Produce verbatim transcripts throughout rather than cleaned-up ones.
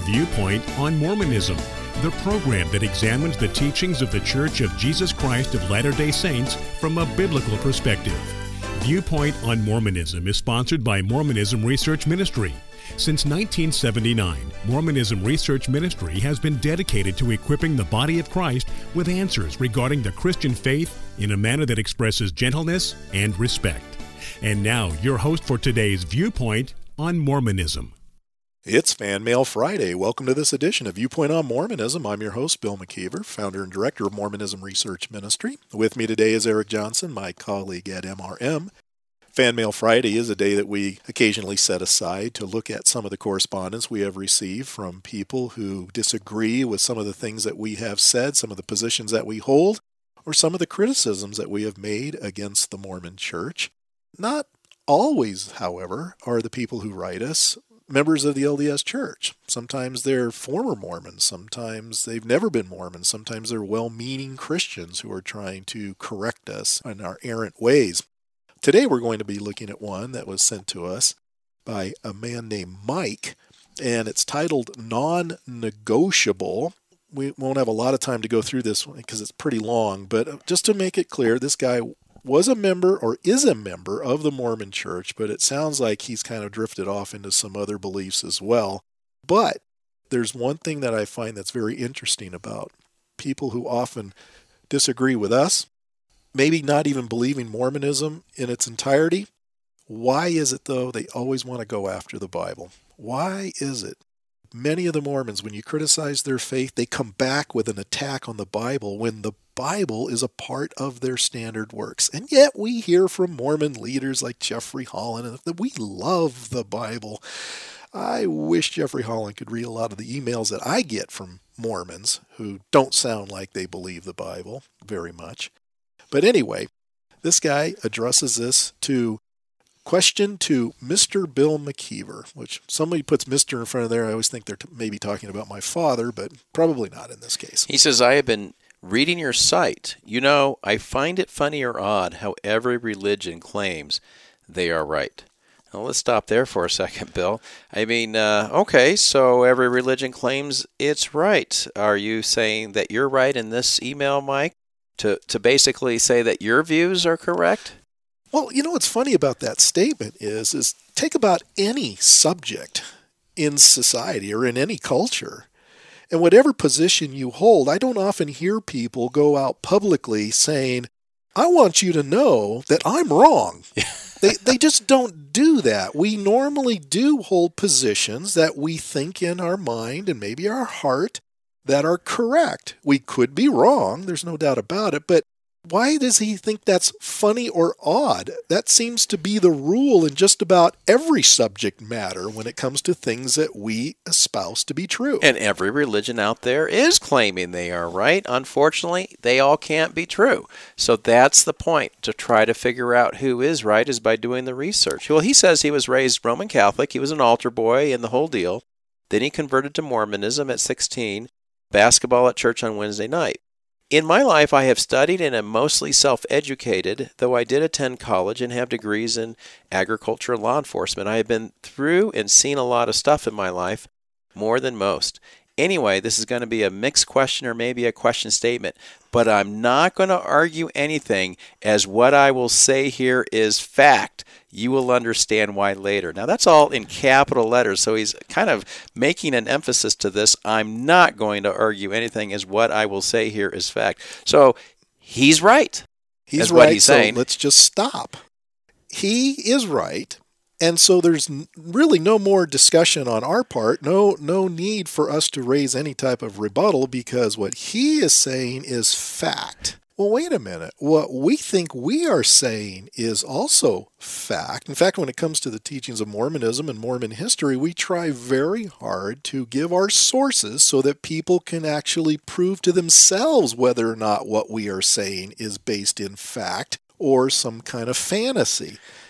Viewpoint on Mormonism, the program that examines the teachings of the Church of Jesus Christ of Latter-day Saints from a biblical perspective. Viewpoint on Mormonism is sponsored by Mormonism Research Ministry. Since nineteen seventy-nine, Mormonism Research Ministry has been dedicated to equipping the body of Christ with answers regarding the Christian faith in a manner that expresses gentleness and respect. And now, your host for today's Viewpoint on Mormonism. It's Fan Mail Friday. Welcome to this edition of Viewpoint on Mormonism. I'm your host, Bill McKeever, founder and director of Mormonism Research Ministry. With me today is Eric Johnson, my colleague at M R M. Fan Mail Friday is a day that we occasionally set aside to look at some of the correspondence we have received from people who disagree with some of the things that we have said, some of the positions that we hold, or some of the criticisms that we have made against the Mormon Church. Not always, however, are the people who write us members of the L D S Church. Sometimes they're former Mormons, sometimes they've never been Mormons, sometimes they're well-meaning Christians who are trying to correct us in our errant ways. Today we're going to be looking at one that was sent to us by a man named Mike, and it's titled Non-Negotiable. We won't have a lot of time to go through this one because it's pretty long, but just to make it clear, this guy was a member or is a member of the Mormon Church, but it sounds like he's kind of drifted off into some other beliefs as well. But there's one thing that I find that's very interesting about people who often disagree with us, maybe not even believing Mormonism in its entirety. Why is it, though, they always want to go after the Bible? Why is it? Many of the Mormons, when you criticize their faith, they come back with an attack on the Bible when the Bible is a part of their standard works. And yet we hear from Mormon leaders like Jeffrey Holland that we love the Bible. I wish Jeffrey Holland could read a lot of the emails that I get from Mormons who don't sound like they believe the Bible very much. But anyway, this guy addresses this to question to Mister Bill McKeever, which somebody puts Mister in front of there. I always think they're t- maybe talking about my father, but probably not in this case. He says, I have been reading your site. You know, I find it funny or odd how every religion claims they are right. Now, let's stop there for a second, Bill. I mean, uh, okay, so every religion claims it's right. Are you saying that you're right in this email, Mike, to, to basically say that your views are correct? Well, you know what's funny about that statement is, is take about any subject in society or in any culture, and whatever position you hold, I don't often hear people go out publicly saying, I want you to know that I'm wrong. they they just don't do that. We normally do hold positions that we think in our mind and maybe our heart that are correct. We could be wrong, there's no doubt about it, but why does he think that's funny or odd? That seems to be the rule in just about every subject matter when it comes to things that we espouse to be true. And every religion out there is claiming they are right. Unfortunately, they all can't be true. So that's the point. To try to figure out who is right is by doing the research. Well, he says he was raised Roman Catholic. He was an altar boy and the whole deal. Then he converted to Mormonism at sixteen, basketball at church on Wednesday night. In my life, I have studied and am mostly self-educated, though I did attend college and have degrees in agriculture and law enforcement. I have been through and seen a lot of stuff in my life, more than most. Anyway, this is going to be a mixed question or maybe a question statement, but I'm not going to argue anything, as what I will say here is fact. You will understand why later. Now, that's all in capital letters, so he's kind of making an emphasis to this. I'm not going to argue anything, as what I will say here is fact. So he's right. He's right, what he's so saying. Let's just stop. He is right. And so there's really no more discussion on our part, no no need for us to raise any type of rebuttal, because what he is saying is fact. Well, wait a minute. What we think we are saying is also fact. In fact, when it comes to the teachings of Mormonism and Mormon history, we try very hard to give our sources so that people can actually prove to themselves whether or not what we are saying is based in fact or some kind of fantasy.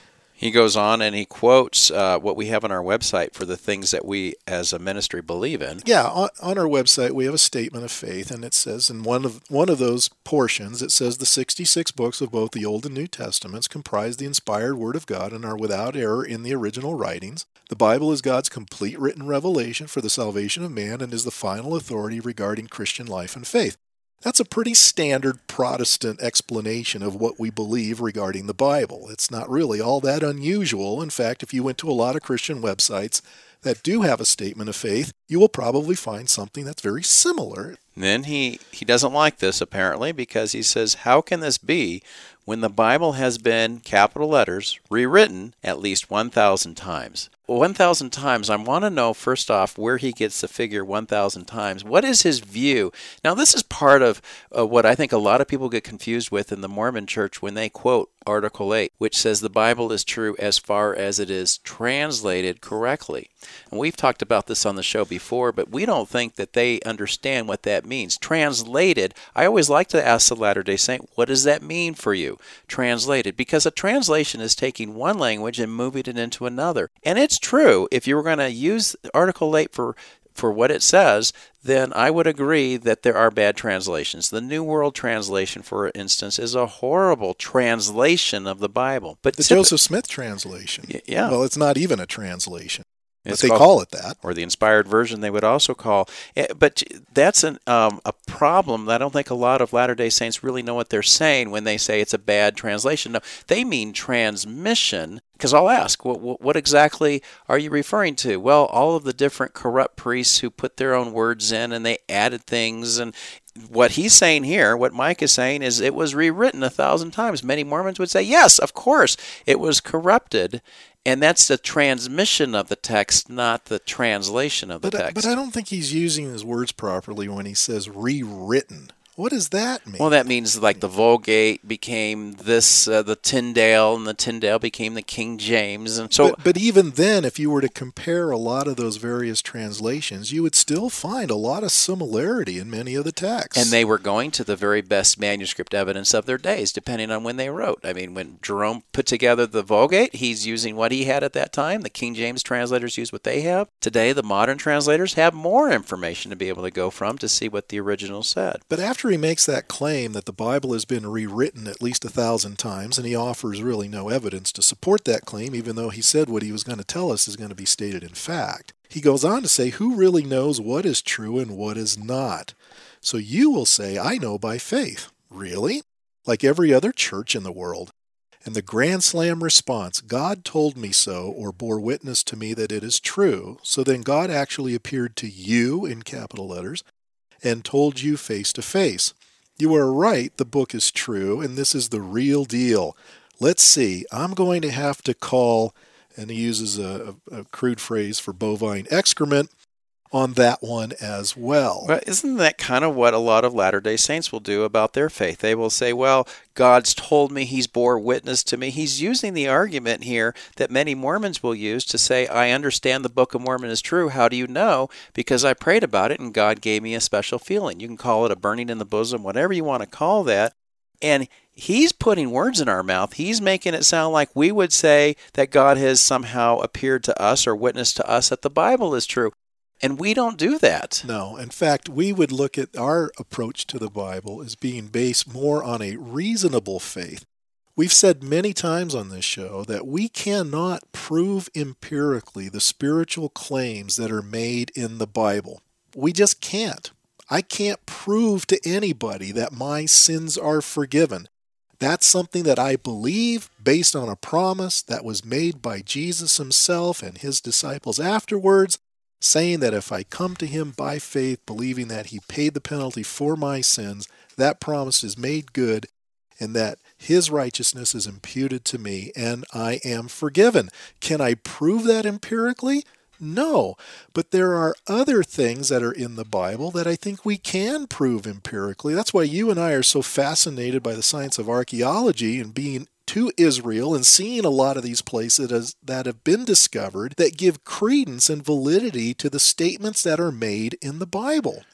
He goes on and he quotes uh, what we have on our website for the things that we as a ministry believe in. Yeah, on, on our website we have a statement of faith, and it says in one of one of those portions, it says the sixty-six books of both the Old and New Testaments comprise the inspired Word of God and are without error in the original writings. The Bible is God's complete written revelation for the salvation of man and is the final authority regarding Christian life and faith. That's a pretty standard Protestant explanation of what we believe regarding the Bible. It's not really all that unusual. In fact, if you went to a lot of Christian websites that do have a statement of faith, you will probably find something that's very similar. And then he, he doesn't like this, apparently, because he says, how can this be when the Bible has been, capital letters, rewritten at least one thousand times? one thousand times, I want to know, first off, where he gets the figure one thousand times. What is his view? Now, this is part of uh, what I think a lot of people get confused with in the Mormon Church when they quote Article eight, which says the Bible is true as far as it is translated correctly. And we've talked about this on the show before, but we don't think that they understand what that means. Translated, I always like to ask the Latter-day Saint, what does that mean for you? Translated, because a translation is taking one language and moving it into another. And it's true, if you were going to use Article eight for for what it says, then I would agree that there are bad translations. The New World Translation, for instance, is a horrible translation of the Bible. But the Joseph Smith translation. Y- yeah. Well, it's not even a translation. It's but they called, call it that. Or the inspired version they would also call. But that's an, um, a problem that I don't think a lot of Latter-day Saints really know what they're saying when they say it's a bad translation. No, they mean transmission. Because I'll ask, what, what exactly are you referring to? Well, all of the different corrupt priests who put their own words in and they added things. And what he's saying here, what Mike is saying, is it was rewritten a thousand times. Many Mormons would say, yes, of course, it was corrupted. And that's the transmission of the text, not the translation of the but, text. But I don't think he's using his words properly when he says rewritten. What does that mean? Well, that means like the Vulgate became this, uh, the Tyndale, and the Tyndale became the King James. And so, but, but even then, if you were to compare a lot of those various translations, you would still find a lot of similarity in many of the texts. And they were going to the very best manuscript evidence of their days, depending on when they wrote. I mean, when Jerome put together the Vulgate, he's using what he had at that time. The King James translators use what they have. Today, the modern translators have more information to be able to go from to see what the original said. But after he makes that claim that the Bible has been rewritten at least a thousand times, and he offers really no evidence to support that claim, even though he said what he was going to tell us is going to be stated in fact, he goes on to say, who really knows what is true and what is not? So you will say, I know by faith. Really? Like every other church in the world. And the Grand Slam response, God told me so, or bore witness to me that it is true. So then God actually appeared to you, in capital letters, and told you face to face. You are right, the book is true, and this is the real deal. Let's see, I'm going to have to call, and he uses a, a crude phrase for bovine excrement, on that one as well. Well, isn't that kind of what a lot of Latter-day Saints will do about their faith? They will say, well, God's told me, he's bore witness to me. He's using the argument here that many Mormons will use to say, I understand the Book of Mormon is true. How do you know? Because I prayed about it and God gave me a special feeling. You can call it a burning in the bosom, whatever you want to call that. And he's putting words in our mouth. He's making it sound like we would say that God has somehow appeared to us or witnessed to us that the Bible is true. And we don't do that. No. In fact, we would look at our approach to the Bible as being based more on a reasonable faith. We've said many times on this show that we cannot prove empirically the spiritual claims that are made in the Bible. We just can't. I can't prove to anybody that my sins are forgiven. That's something that I believe based on a promise that was made by Jesus himself and his disciples afterwards, saying that if I come to him by faith, believing that he paid the penalty for my sins, that promise is made good, and that his righteousness is imputed to me, and I am forgiven. Can I prove that empirically? No. But there are other things that are in the Bible that I think we can prove empirically. That's why you and I are so fascinated by the science of archaeology and being to Israel and seeing a lot of these places as, that have been discovered that give credence and validity to the statements that are made in the Bible.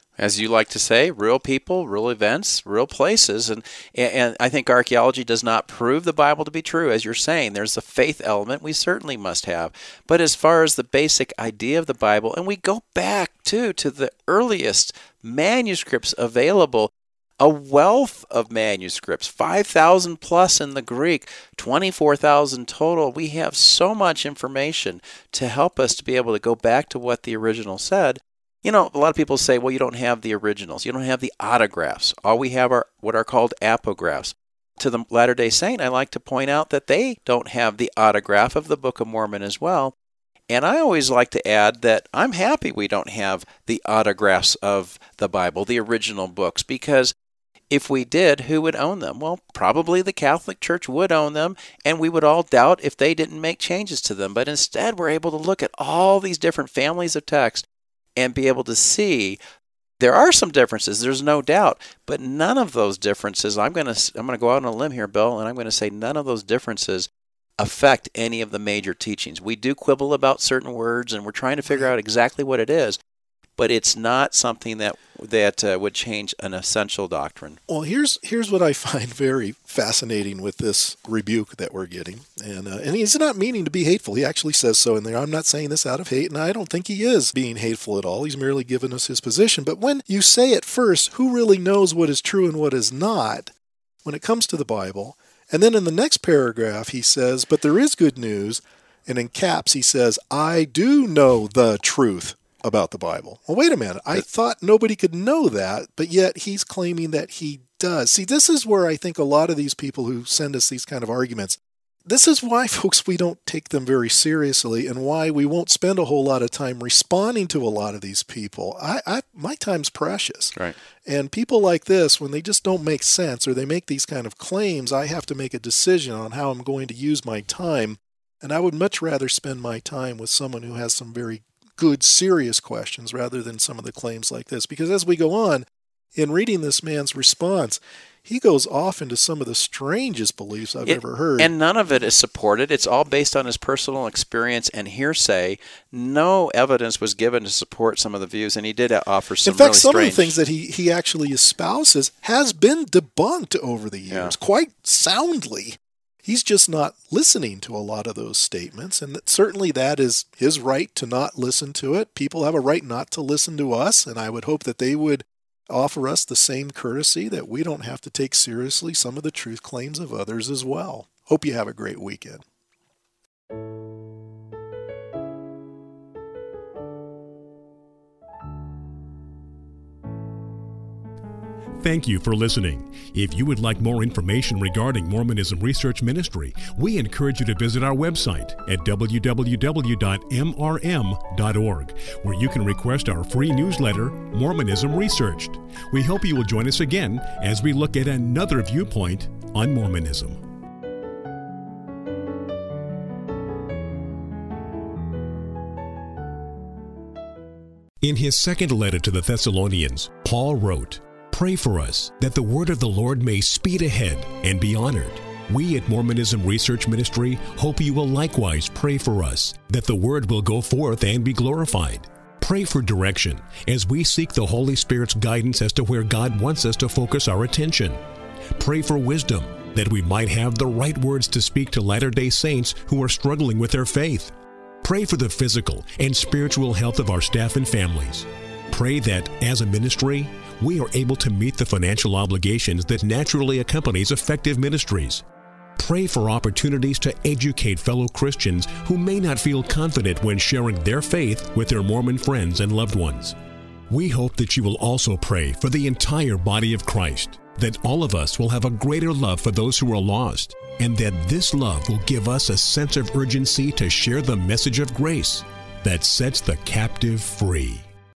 As you like to say, real people, real events, real places. And, and I think archaeology does not prove the Bible to be true. As you're saying, there's the faith element we certainly must have. But as far as the basic idea of the Bible, and we go back, too, to the earliest manuscripts available, a wealth of manuscripts, five thousand plus in the Greek, twenty-four thousand total. We have so much information to help us to be able to go back to what the original said. You know, a lot of people say, well, you don't have the originals. You don't have the autographs. All we have are what are called apographs. To the Latter-day Saint, I like to point out that they don't have the autograph of the Book of Mormon as well. And I always like to add that I'm happy we don't have the autographs of the Bible, the original books, because if we did, who would own them? Well, probably the Catholic Church would own them, and we would all doubt if they didn't make changes to them. But instead, we're able to look at all these different families of text and be able to see there are some differences, there's no doubt, but none of those differences, I'm going to I'm going to go out on a limb here, Bill, and I'm going to say none of those differences affect any of the major teachings. We do quibble about certain words, and we're trying to figure out exactly what it is, but it's not something that that uh, would change an essential doctrine. Well, here's here's what I find very fascinating with this rebuke that we're getting, and uh, and he's not meaning to be hateful. He actually says so in there. I'm not saying this out of hate, and I don't think he is being hateful at all. He's merely giving us his position. But when you say at first, who really knows what is true and what is not when it comes to the Bible? And then in the next paragraph, he says, but there is good news, and in caps he says, I do know the truth about the Bible. Well, wait a minute. I thought nobody could know that, but yet he's claiming that he does. See, this is where I think a lot of these people who send us these kind of arguments, this is why, folks, we don't take them very seriously and why we won't spend a whole lot of time responding to a lot of these people. I, I my time's precious. Right. And people like this, when they just don't make sense or they make these kind of claims, I have to make a decision on how I'm going to use my time. And I would much rather spend my time with someone who has some very good, serious questions rather than some of the claims like this. Because as we go on, in reading this man's response, he goes off into some of the strangest beliefs I've it, ever heard. And none of it is supported. It's all based on his personal experience and hearsay. No evidence was given to support some of the views, and he did offer some In fact, really some strange... of the things that he, he actually espouses has been debunked over the years, Yeah. quite soundly. He's just not listening to a lot of those statements, and that certainly that is his right to not listen to it. People have a right not to listen to us, and I would hope that they would offer us the same courtesy, that we don't have to take seriously some of the truth claims of others as well. Hope you have a great weekend. Thank you for listening. If you would like more information regarding Mormonism Research Ministry, we encourage you to visit our website at w w w dot m r m dot org, where you can request our free newsletter, Mormonism Researched. We hope you will join us again as we look at another viewpoint on Mormonism. In his second letter to the Thessalonians, Paul wrote, "Pray for us, that the word of the Lord may speed ahead and be honored. We at Mormonism Research Ministry hope you will likewise pray for us, that the word will go forth and be glorified. Pray for direction as we seek the Holy Spirit's guidance as to where God wants us to focus our attention. Pray for wisdom, that we might have the right words to speak to Latter-day Saints who are struggling with their faith. Pray for the physical and spiritual health of our staff and families. Pray that, as a ministry, we are able to meet the financial obligations that naturally accompanies effective ministries. Pray for opportunities to educate fellow Christians who may not feel confident when sharing their faith with their Mormon friends and loved ones. We hope that you will also pray for the entire body of Christ, that all of us will have a greater love for those who are lost, and that this love will give us a sense of urgency to share the message of grace that sets the captive free."